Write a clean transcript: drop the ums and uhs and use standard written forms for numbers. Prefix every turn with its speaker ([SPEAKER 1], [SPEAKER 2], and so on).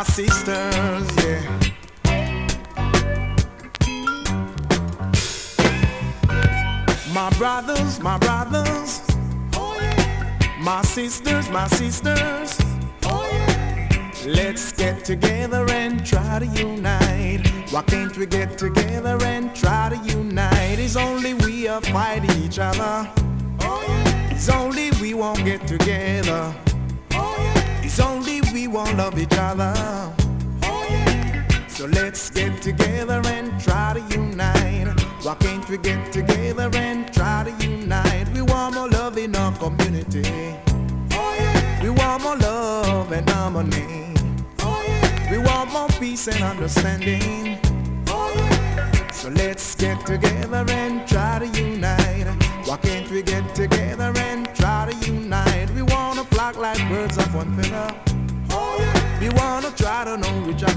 [SPEAKER 1] sisters, yeah. My brothers, oh yeah. My sisters, oh yeah. Let's get together and try to unite. Why can't we get together and try to unite? It's only we are fighting each other. Oh yeah. It's only we won't get together. Oh yeah. It's only we won't love each other. Oh yeah. So let's get together and try to unite. Why can't we get together and try to unite? We want more love in our community. Oh yeah. We want more love and harmony. Oh yeah. We want more peace and understanding. Oh yeah. So let's get together and try to unite. Why can't we get together and try to unite? We wanna flock like birds of one feather. Oh yeah. We wanna try to know each other.